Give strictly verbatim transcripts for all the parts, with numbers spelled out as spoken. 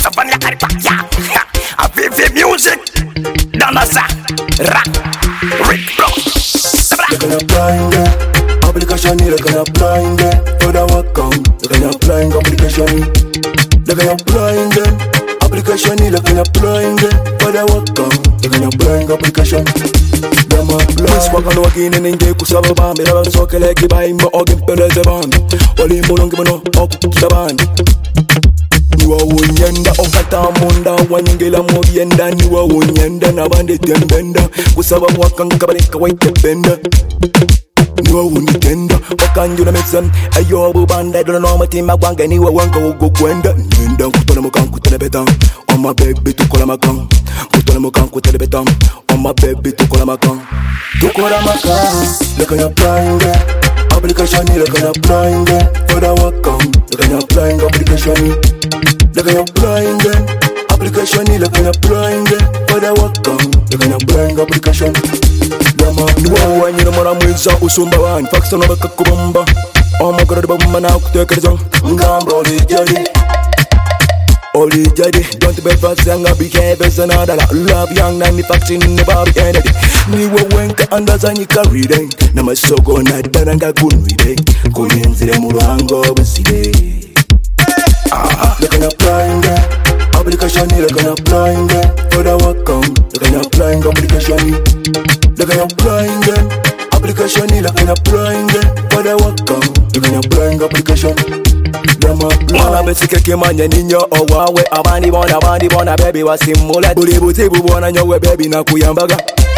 Savania Karipa, yeah. A V V music. Danasa, rap, Rick Ross. You're gonna blind it. Application, you're gonna blind it. For the work on, you're gonna blind application. You're gonna blind it. Application, you're gonna blind it. For the work on, you're gonna blind application. Dama blind. Swag on walking in the kusaba band. Me never so like you buy my organ pellets band. Only more long give no okuta band. Niwa unyenda okata munda wanyengela mobyenda niwa unyenda nabande tembenda kusaba mwakanga baleka waite benda niwa unitenda wakanjuna mexam ayo bubanda don't know matima gwanga niwa wanka ugo kwenda nenda kutona mukan kutele betam on my baby tukola makan kutona mukan kutele betam on my baby tukola makan tukola makan leka ya blind application leka ya blind for the work on leka ya blind application. Look at your blind application, look at your blind for the work on. Look at your blind application. Dama nuwa wanyina mara mwiza usumba wani Faxa no baka kubamba Oma gara bamba na kuteka zong Ngamba oli jadi Oli jadi Don't be fast yanga behave as another Love young na mi faxi nini babi energy Niwa wenka andaza ni karide Nama sogo na daranga gunwide Kuyenzire murango buside. Look at your blind application, look at your blind for the work on. Look at your blind application. Look at your blind application, look at your blind for the work on. Look at your blind application. Mwana besike kimanya ninyo owawe abandi bona abandi bona baby wasimula buli butibu bona nyowe baby nakuyambaga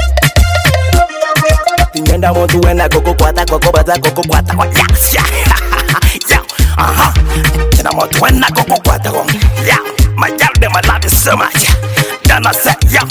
Tinyenda muntu wena koko kwata koko bata koko kwata yes yeah yeah aha I'm out when I go go quite wrong. Yeah, my girl, them I love you so much. Then I say, yo,